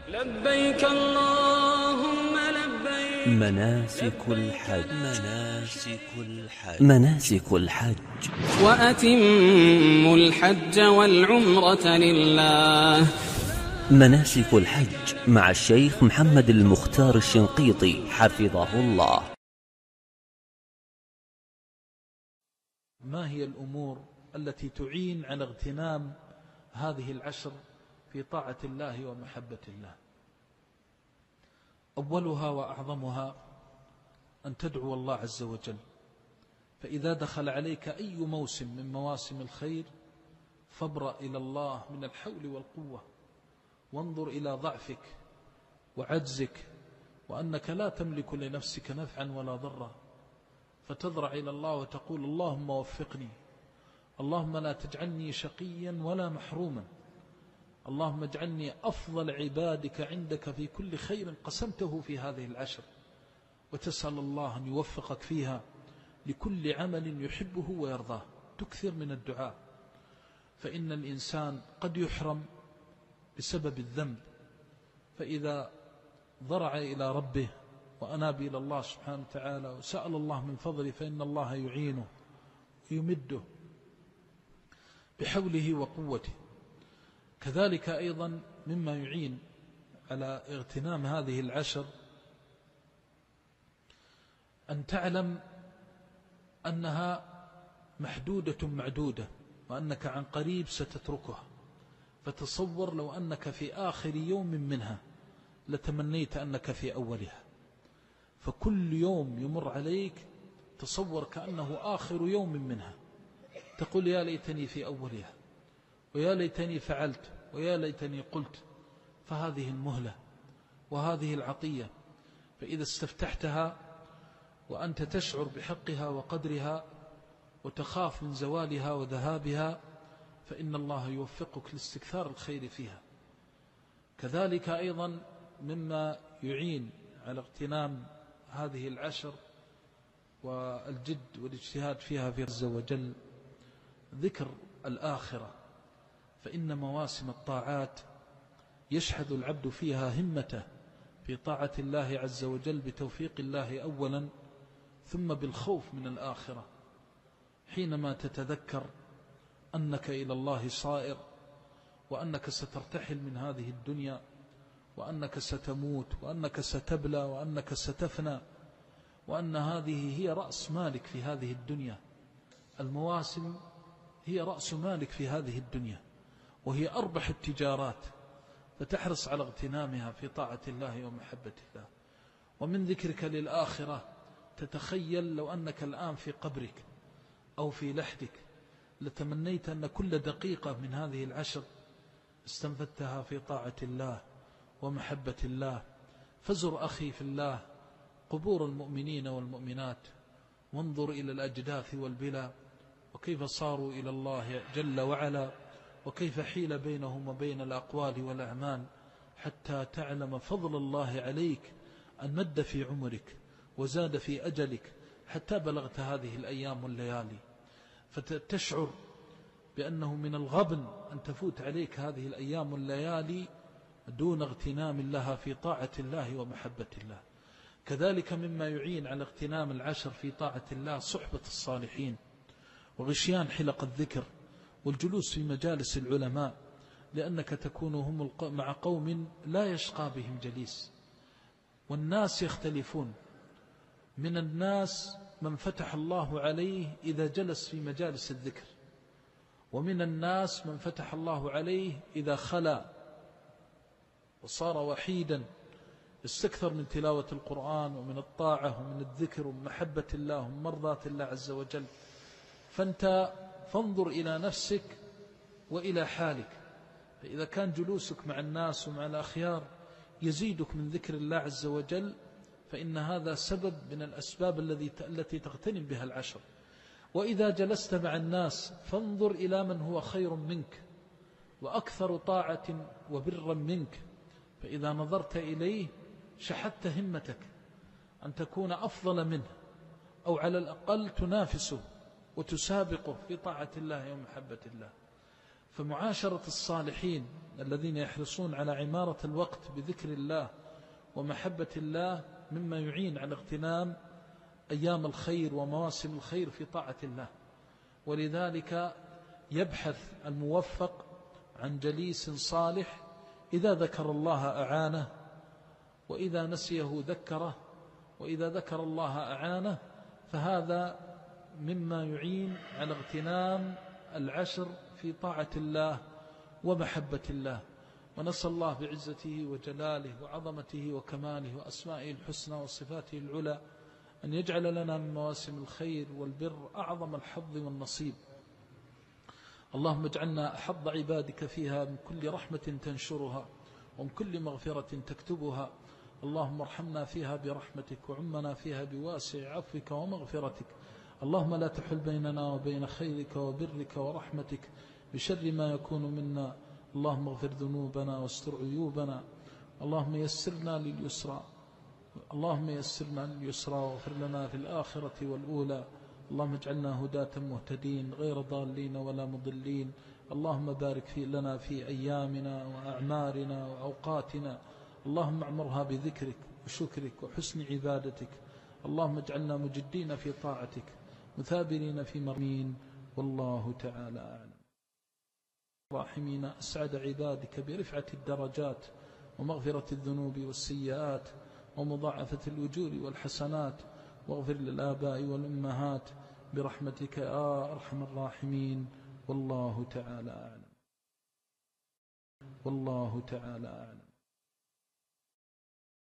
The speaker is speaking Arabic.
لبيك اللهم لبيك. مناسك الحج وأتموا الحج والعمرة لله. مناسك الحج مع الشيخ محمد المختار الشنقيطي حفظه الله. ما هي الأمور التي تعين على اغتنام هذه العشر في طاعة الله ومحبة الله؟ أولها وأعظمها أن تدعو الله عز وجل، فإذا دخل عليك أي موسم من مواسم الخير فابرأ إلى الله من الحول والقوة، وانظر إلى ضعفك وعجزك وأنك لا تملك لنفسك نفعا ولا ضرا، فتضرع إلى الله وتقول اللهم وفقني، اللهم لا تجعلني شقيا ولا محروما، اللهم اجعلني أفضل عبادك عندك في كل خير قسمته في هذه العشر، وتسأل الله أن يوفقك فيها لكل عمل يحبه ويرضاه. تكثر من الدعاء، فإن الإنسان قد يحرم بسبب الذنب، فإذا ضرع إلى ربه وأناب إلى الله سبحانه وتعالى وسأل الله من فضله فإن الله يعينه ويمده بحوله وقوته. كذلك أيضا مما يعين على اغتنام هذه العشر أن تعلم أنها محدودة معدودة، وأنك عن قريب ستتركها. فتصور لو أنك في آخر يوم منها لتمنيت أنك في أولها، فكل يوم يمر عليك تصور كأنه آخر يوم منها، تقول يا ليتني في أولها، ويا ليتني فعلت، ويا ليتني قلت. فهذه المهلة وهذه العطية، فإذا استفتحتها وأنت تشعر بحقها وقدرها وتخاف من زوالها وذهابها فإن الله يوفقك لاستكثار الخير فيها. كذلك أيضا مما يعين على اغتنام هذه العشر والجد والاجتهاد فيها في عز وجل ذكر الآخرة، فإن مواسم الطاعات يشحذ العبد فيها همته في طاعة الله عز وجل بتوفيق الله أولا، ثم بالخوف من الآخرة، حينما تتذكر أنك إلى الله صائر، وأنك سترتحل من هذه الدنيا، وأنك ستموت، وأنك ستبلى، وأنك ستفنى، وأن هذه هي رأس مالك في هذه الدنيا. المواسم هي رأس مالك في هذه الدنيا، وهي أربح التجارات، فتحرص على اغتنامها في طاعة الله ومحبة الله. ومن ذكرك للآخرة تتخيل لو أنك الآن في قبرك أو في لحدك لتمنيت أن كل دقيقة من هذه العشر استنفدتها في طاعة الله ومحبة الله. فزر أخي في الله قبور المؤمنين والمؤمنات، وانظر إلى الأجداث والبلى وكيف صاروا إلى الله جل وعلا، وكيف حيل بينهم وبين الأقوال والأعمال، حتى تعلم فضل الله عليك أن مد في عمرك وزاد في أجلك حتى بلغت هذه الأيام والليالي. فتشعر بأنه من الغبن أن تفوت عليك هذه الأيام والليالي دون اغتنام لها في طاعة الله ومحبة الله. كذلك مما يعين على اغتنام العشر في طاعة الله صحبة الصالحين، وغشيان حلق الذكر، والجلوس في مجالس العلماء، لأنك تكون هم مع قوم لا يشقى بهم جليس. والناس يختلفون، من الناس من فتح الله عليه إذا جلس في مجالس الذكر، ومن الناس من فتح الله عليه إذا خلا وصار وحيدا استكثر من تلاوة القرآن ومن الطاعة ومن الذكر ومن محبة الله ومن مرضاة الله عز وجل. فأنت فانظر إلى نفسك وإلى حالك، فإذا كان جلوسك مع الناس ومع الأخيار يزيدك من ذكر الله عز وجل فإن هذا سبب من الأسباب التي تغتنم بها العشر. وإذا جلست مع الناس فانظر إلى من هو خير منك وأكثر طاعة وبرا منك، فإذا نظرت إليه شحذت همتك أن تكون أفضل منه، أو على الأقل تنافسه وتسابقه في طاعة الله ومحبة الله. فمعاشرة الصالحين الذين يحرصون على عمارة الوقت بذكر الله ومحبة الله مما يعين على اغتنام أيام الخير ومواسم الخير في طاعة الله. ولذلك يبحث الموفق عن جليس صالح إذا ذكر الله أعانه، وإذا نسيه ذكره، وإذا ذكر الله أعانه، فهذا مما يعين على اغتنام العشر في طاعة الله ومحبة الله. ونسأل الله بعزته وجلاله وعظمته وكماله وأسمائه الحسنى وصفاته العلى أن يجعل لنا من مواسم الخير والبر أعظم الحظ والنصيب. اللهم اجعلنا أحظ عبادك فيها من كل رحمة تنشرها ومن كل مغفرة تكتبها. اللهم ارحمنا فيها برحمتك وعمنا فيها بواسع عفوك ومغفرتك. اللهم لا تحل بيننا وبين خيرك وبرك ورحمتك بشر ما يكون منا. اللهم اغفر ذنوبنا واستر عيوبنا. اللهم يسرنا لليسرى، اللهم يسرنا لليسرى واغفر لنا في الآخرة والأولى. اللهم اجعلنا هداة مهتدين غير ضالين ولا مضلين. اللهم بارك لنا في أيامنا وأعمارنا وأوقاتنا. اللهم اعمرها بذكرك وشكرك وحسن عبادتك. اللهم اجعلنا مجدين في طاعتك مثابرين في مرمين. والله تعالى أعلم. الراحمين أسعد عبادك برفعة الدرجات ومغفرة الذنوب والسيئات ومضاعفة الأجور والحسنات. واغفر للآباء والأمهات برحمتك يا أرحم الراحمين. والله تعالى أعلم. والله تعالى أعلم.